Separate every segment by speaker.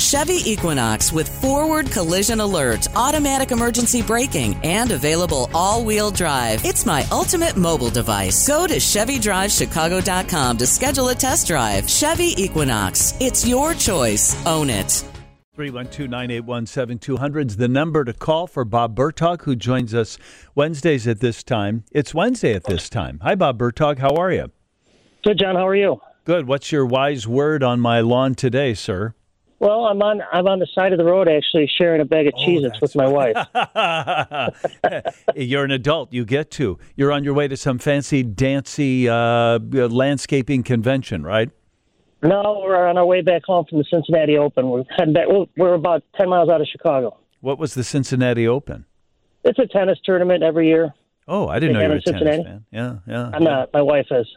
Speaker 1: Chevy Equinox with forward collision alert, automatic emergency braking, and available all-wheel drive. It's my ultimate mobile device. Go to ChevyDriveChicago.com to schedule a test drive. Chevy Equinox. It's your choice. Own it.
Speaker 2: 312-981-7200 is the number to call for Bob Bertog, who joins us Wednesdays at this time. It's Wednesday at this time. Hi, Bob Bertog. How are you?
Speaker 3: Good, John. How are you?
Speaker 2: Good. What's your wise word on my lawn today, sir?
Speaker 3: Well, I'm on the side of the road, actually, sharing a bag of Cheez-Its with my wife.
Speaker 2: You're an adult. You get to. You're on your way to some fancy, dancy landscaping convention, right?
Speaker 3: No, we're on our way back home from the Cincinnati Open. We're heading back. We're about 10 miles out of Chicago.
Speaker 2: What was the Cincinnati Open?
Speaker 3: It's a tennis tournament every year.
Speaker 2: Oh, I didn't know you were a tennis fan. Yeah.
Speaker 3: I'm not. My wife is.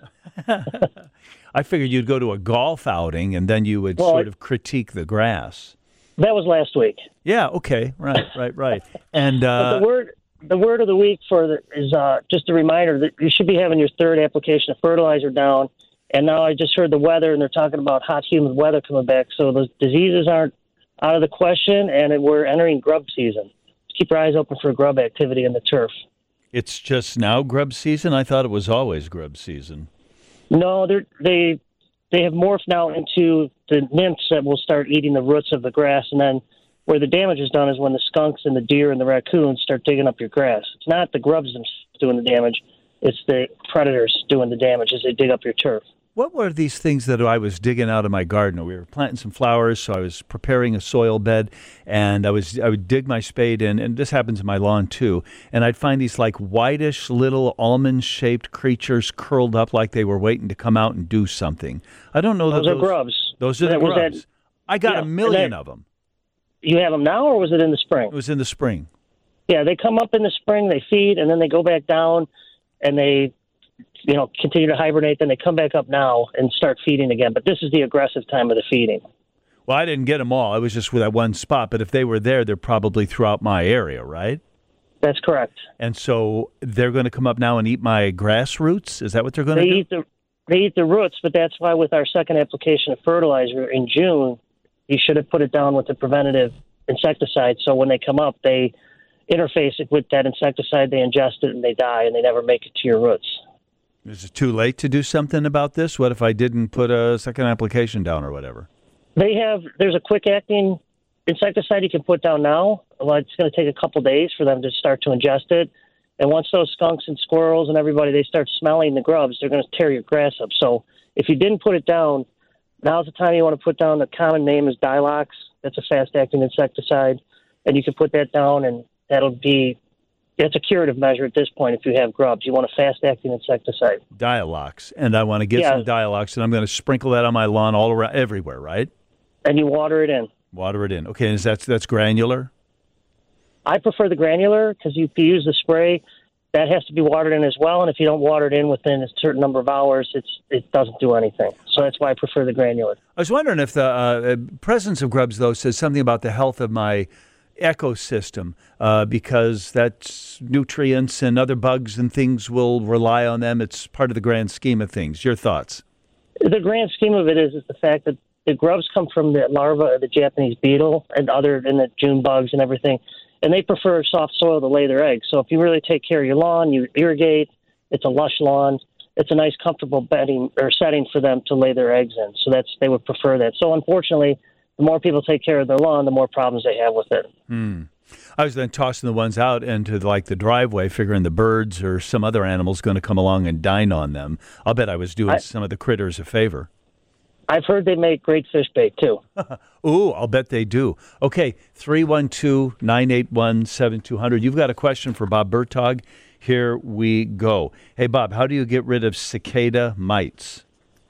Speaker 2: I figured you'd go to a golf outing and then you would sort of critique the grass.
Speaker 3: That was last week.
Speaker 2: Yeah. Okay. Right. And
Speaker 3: but the word of the week is just a reminder that you should be having your third application of fertilizer down. And now I just heard the weather, and they're talking about hot, humid weather coming back. So those diseases aren't out of the question, and we're entering grub season. Keep your eyes open for grub activity in the turf.
Speaker 2: It's just now grub season? I thought it was always grub season.
Speaker 3: No, they have morphed now into the nymphs that will start eating the roots of the grass, and then where the damage is done is when the skunks and the deer and the raccoons start digging up your grass. It's not the grubs themselves doing the damage. It's the predators doing the damage as they dig up your turf.
Speaker 2: What were these things that I was digging out of my garden? We were planting some flowers, so I was preparing a soil bed, and I would dig my spade in, and this happens in my lawn too, and I'd find these like whitish little almond-shaped creatures curled up like they were waiting to come out and do something. I don't know.
Speaker 3: Those are grubs.
Speaker 2: Those are the grubs. I got a million of them.
Speaker 3: You have them now, or was it in the spring?
Speaker 2: It was in the spring.
Speaker 3: Yeah, they come up in the spring, they feed, and then they go back down, and they continue to hibernate, then they come back up now and start feeding again. But this is the aggressive time of the feeding.
Speaker 2: Well, I didn't get them all. I was just with that one spot. But if they were there, they're probably throughout my area, right?
Speaker 3: That's correct.
Speaker 2: And so they're going to come up now and eat my grass roots? Is that what they're going to do?
Speaker 3: They eat the roots, but that's why with our second application of fertilizer in June, you should have put it down with the preventative insecticide. So when they come up, they interface it with that insecticide, they ingest it, and they die, and they never make it to your roots.
Speaker 2: Is it too late to do something about this? What if I didn't put a second application down or whatever?
Speaker 3: There's a quick-acting insecticide you can put down now. Well, it's going to take a couple days for them to start to ingest it. And once those skunks and squirrels and everybody, they start smelling the grubs, they're going to tear your grass up. So if you didn't put it down, now's the time you want to put down. The common name is Dilox. That's a fast-acting insecticide. And you can put that down, and that's a curative measure at this point if you have grubs. You want a fast-acting insecticide.
Speaker 2: Dialox. And I want to get some Dialox, and I'm going to sprinkle that on my lawn all around, everywhere, right?
Speaker 3: And you water it in.
Speaker 2: Water it in. Okay, and that's granular?
Speaker 3: I prefer the granular because if you use the spray, that has to be watered in as well. And if you don't water it in within a certain number of hours, it doesn't do anything. So that's why I prefer the granular.
Speaker 2: I was wondering if the presence of grubs, though, says something about the health of my ecosystem, because that's nutrients and other bugs and things will rely on them. It's part of the grand scheme of things. Your thoughts?
Speaker 3: The grand scheme of it is the fact that the grubs come from the larva of the Japanese beetle and the June bugs and everything, and they prefer soft soil to lay their eggs. So if you really take care of your lawn, you irrigate, it's a lush lawn, it's a nice, comfortable bedding or setting for them to lay their eggs in. So they would prefer that. So unfortunately, the more people take care of their lawn, the more problems they have with it.
Speaker 2: I was then tossing the ones out into the driveway, figuring the birds or some other animal's going to come along and dine on them. I'll bet I was doing some of the critters a favor.
Speaker 3: I've heard they make great fish bait, too.
Speaker 2: Ooh, I'll bet they do. Okay, 312-981-7200. You've got a question for Bob Bertog. Here we go. Hey, Bob, how do you get rid of cicada mites?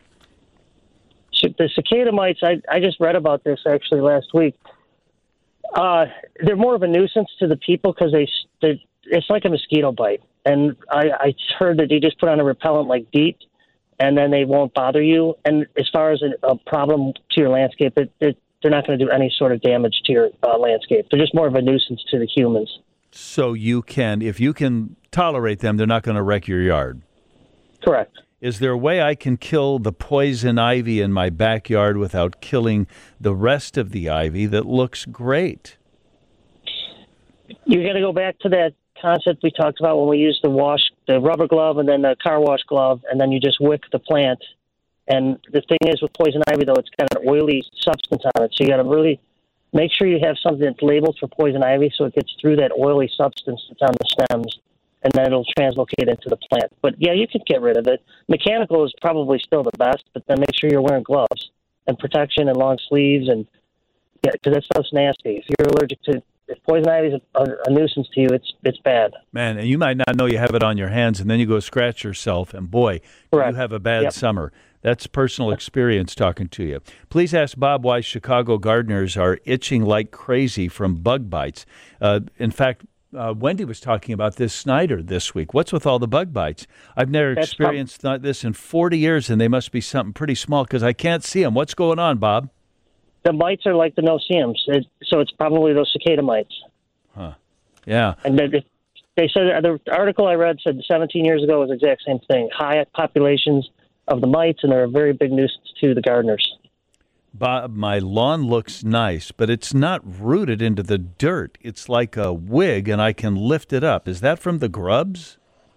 Speaker 3: The cicada mites, I just read about this actually last week. They're more of a nuisance to the people because it's like a mosquito bite. And I heard that you just put on a repellent like DEET, and then they won't bother you. And as far as a problem to your landscape, they're not going to do any sort of damage to your landscape. They're just more of a nuisance to the humans.
Speaker 2: So if you can tolerate them, they're not going to wreck your yard.
Speaker 3: Correct.
Speaker 2: Is there a way I can kill the poison ivy in my backyard without killing the rest of the ivy that looks great?
Speaker 3: You got to go back to that concept we talked about when we used the rubber glove and then the car wash glove, and then you just wick the plant. And the thing is with poison ivy, though, it's got an oily substance on it. So you got to really make sure you have something that's labeled for poison ivy so it gets through that oily substance that's on the stems, and then it'll translocate into the plant. But, yeah, you can get rid of it. Mechanical is probably still the best, but then make sure you're wearing gloves and protection and long sleeves. And yeah, because that stuff's nasty. If you're allergic to if poison ivy is a nuisance to you, it's bad.
Speaker 2: Man, and you might not know you have it on your hands, and then you go scratch yourself, and boy,
Speaker 3: Correct.
Speaker 2: you have a bad summer. That's personal experience talking to you. Please ask Bob why Chicago gardeners are itching like crazy from bug bites. In fact, Wendy was talking about this Snyder this week. What's with all the bug bites? I've never experienced this in 40 years, and they must be something pretty small because I can't see them. What's going on, Bob?
Speaker 3: The mites are like the no-see-ums, so it's probably those cicada mites.
Speaker 2: Huh. Yeah.
Speaker 3: And they said the article I read said 17 years ago was the exact same thing. High populations of the mites, and they're a very big nuisance to the gardeners.
Speaker 2: Bob, my lawn looks nice, but it's not rooted into the dirt. It's like a wig, and I can lift it up. Is that from the grubs?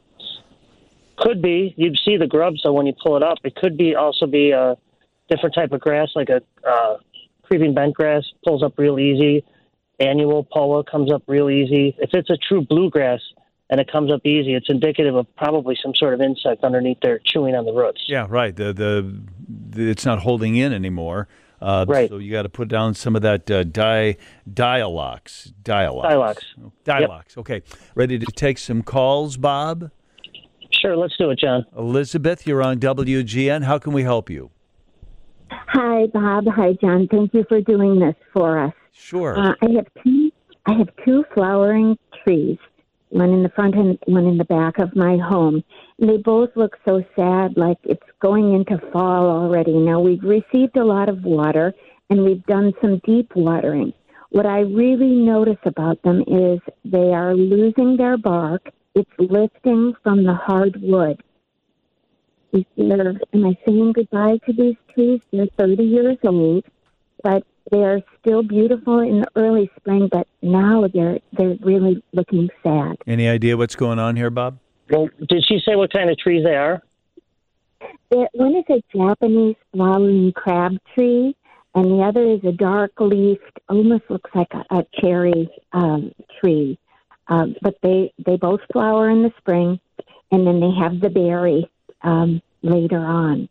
Speaker 3: Could be. You'd see the grubs, so when you pull it up, it could be also be a different type of grass, like a creeping bentgrass pulls up real easy. Annual poa comes up real easy. If it's a true bluegrass and it comes up easy, it's indicative of probably some sort of insect underneath there chewing on the roots.
Speaker 2: Yeah, right. The it's not holding in anymore.
Speaker 3: Right.
Speaker 2: So you got to put down some of that Dialox.
Speaker 3: Dialox. Yep.
Speaker 2: Okay. Ready to take some calls, Bob?
Speaker 3: Sure, let's do it, John.
Speaker 2: Elizabeth, you're on WGN. How can we help you?
Speaker 4: Hi, Bob. Hi, John. Thank you for doing this for us.
Speaker 2: Sure.
Speaker 4: I have two flowering trees, one in the front and one in the back of my home. And they both look so sad, like it's going into fall already. Now, we've received a lot of water, and we've done some deep watering. What I really notice about them is they are losing their bark. It's lifting from the hard wood. Am I saying goodbye to these trees? They're 30 years old, but they are still beautiful in the early spring, but now they're really looking sad.
Speaker 2: Any idea what's going on here, Bob?
Speaker 3: Well, did she say what kind of trees they are?
Speaker 4: One is a Japanese flowering crab tree, and the other is a dark-leafed, almost looks like a cherry tree. But they both flower in the spring, and then they have the berry later on.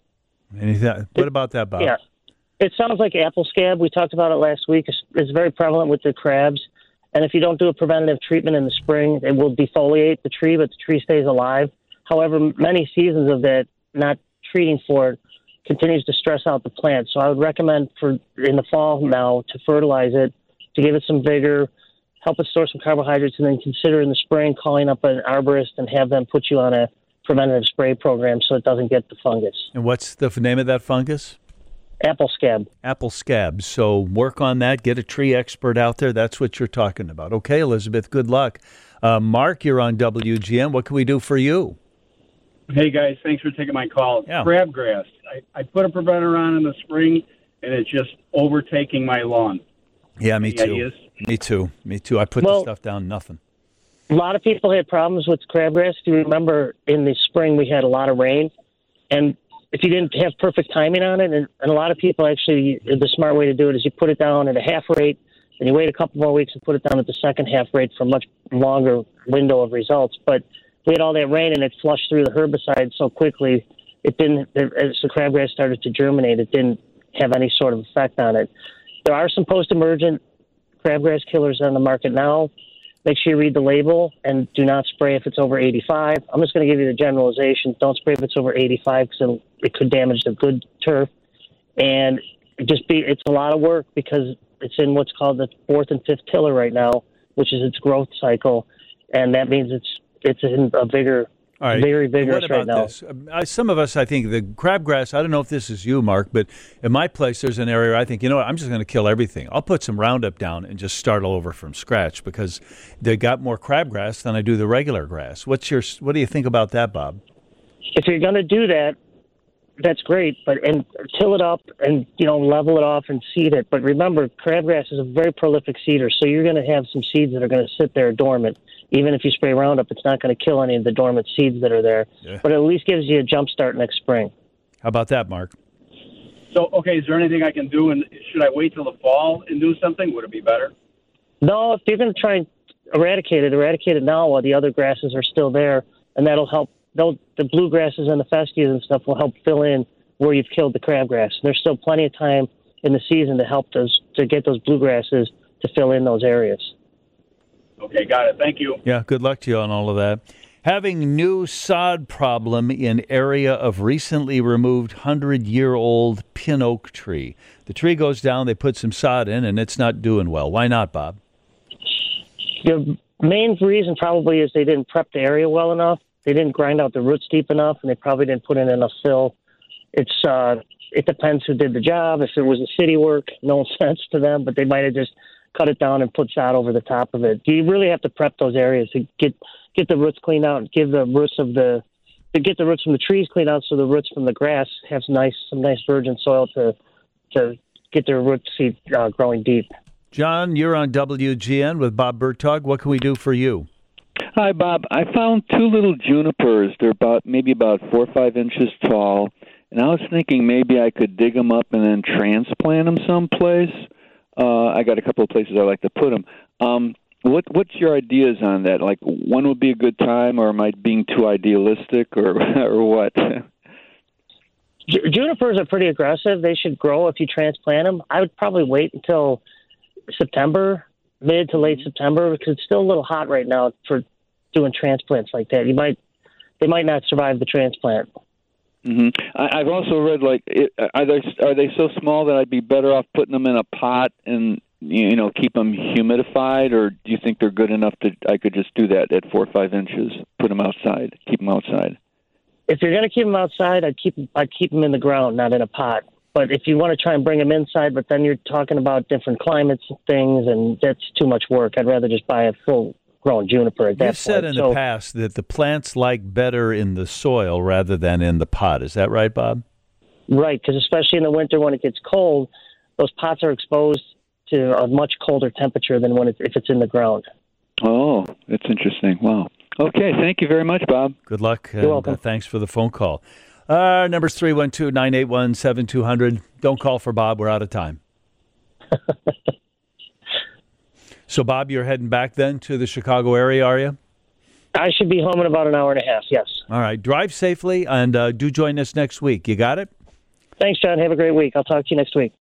Speaker 2: What about that, Bob?
Speaker 3: Yeah. It sounds like apple scab. We talked about it last week. It's very prevalent with the crabs. And if you don't do a preventative treatment in the spring, it will defoliate the tree, but the tree stays alive. However, many seasons of that not treating for it continues to stress out the plant. So I would recommend in the fall now to fertilize it, to give it some vigor, help it store some carbohydrates, and then consider in the spring calling up an arborist and have them put you on a preventative spray program so it doesn't get the fungus.
Speaker 2: And what's the name of that fungus?
Speaker 3: Apple scab.
Speaker 2: Apple scab. So work on that. Get a tree expert out there. That's what you're talking about. Okay, Elizabeth, good luck. Mark, you're on WGN. What can we do for you?
Speaker 5: Hey, guys. Thanks for taking my call.
Speaker 2: Yeah.
Speaker 5: Crabgrass. I put a preventer on in the spring, and it's just overtaking my lawn.
Speaker 2: Yeah, me too.
Speaker 5: Ideas?
Speaker 2: Me too. I put the stuff down, nothing.
Speaker 3: A lot of people had problems with crabgrass. If you remember, in the spring we had a lot of rain, and if you didn't have perfect timing on it, and a lot of people actually, the smart way to do it is you put it down at a half rate, and you wait a couple more weeks and put it down at the second half rate for a much longer window of results. But we had all that rain, and it flushed through the herbicide so quickly, as the crabgrass started to germinate, it didn't have any sort of effect on it. There are some post-emergent crabgrass killers on the market now. Make sure you read the label and do not spray if it's over 85. I'm just going to give you the generalization. Don't spray if it's over 85 because it could damage the good turf. And it's a lot of work because it's in what's called the fourth and fifth tiller right now, which is its growth cycle. And that means it's in a vigor.
Speaker 2: All right.
Speaker 3: Very vigorous right now.
Speaker 2: This? Some of us, I think, the crabgrass, I don't know if this is you, Mark, but in my place there's an area where I think, you know what, I'm just going to kill everything. I'll put some Roundup down and just start all over from scratch because they got more crabgrass than I do the regular grass. What do you think about that, Bob?
Speaker 3: If you're going to do that, that's great, and till it up and level it off and seed it. But remember, crabgrass is a very prolific seeder, so you're going to have some seeds that are going to sit there dormant. Even if you spray Roundup, it's not going to kill any of the dormant seeds that are there. Yeah. But it at least gives you a jump start next spring.
Speaker 2: How about that, Mark?
Speaker 5: So, okay, is there anything I can do? And should I wait till the fall and do something? Would it be better?
Speaker 3: No, if you're going to try and eradicate it now while the other grasses are still there, and that'll help. The bluegrasses and the fescues and stuff will help fill in where you've killed the crabgrass. There's still plenty of time in the season to get those bluegrasses to fill in those areas.
Speaker 5: Okay, got it. Thank you.
Speaker 2: Yeah, good luck to you on all of that. Having new sod problem in area of recently removed 100-year-old pin oak tree. The tree goes down, they put some sod in, and it's not doing well. Why not, Bob?
Speaker 3: The main reason probably is they didn't prep the area well enough. They didn't grind out the roots deep enough, and they probably didn't put in enough fill. It depends who did the job. If it was a city work, no offense to them, but they might have just cut it down and put sod over the top of it. You really have to prep those areas to get the roots cleaned out and get the roots from the trees cleaned out, so the roots from the grass have some nice virgin soil to get their root seed growing deep.
Speaker 2: John, you're on WGN with Bob Bertog. What can we do for you?
Speaker 6: Hi, Bob. I found two little junipers. They're maybe about 4 or 5 inches tall, and I was thinking maybe I could dig them up and then transplant them someplace. I got a couple of places I like to put them. What's your ideas on that? Like, when would be a good time, or am I being too idealistic, or what?
Speaker 3: Junipers are pretty aggressive. They should grow if you transplant them. I would probably wait until September, mid to late September, because it's still a little hot right now for doing transplants like that. They might not survive the transplant.
Speaker 6: Mm-hmm. I've also read are they so small that I'd be better off putting them in a pot and keep them humidified, or do you think they're good enough that I could just do that at 4 or 5 inches, put them outside, keep them outside?
Speaker 3: If you're going to keep them outside, I'd keep them in the ground, not in a pot. But if you want to try and bring them inside, but then you're talking about different climates and things, and that's too much work. I'd rather just buy a full-grown juniper at that point.
Speaker 2: You've said in the past that the plants like better in the soil rather than in the pot. Is that right, Bob?
Speaker 3: Right, because especially in the winter when it gets cold, those pots are exposed to a much colder temperature than if it's in the ground.
Speaker 6: Oh, that's interesting. Wow. Okay, thank you very much, Bob.
Speaker 2: Good luck.
Speaker 3: You're welcome.
Speaker 2: Thanks for the phone call. Number's 312-981-7200. Don't call for Bob. We're out of time. So, Bob, you're heading back then to the Chicago area, are you?
Speaker 3: I should be home in about an hour and a half, yes.
Speaker 2: All right. Drive safely, and do join us next week. You got it?
Speaker 3: Thanks, John. Have a great week. I'll talk to you next week.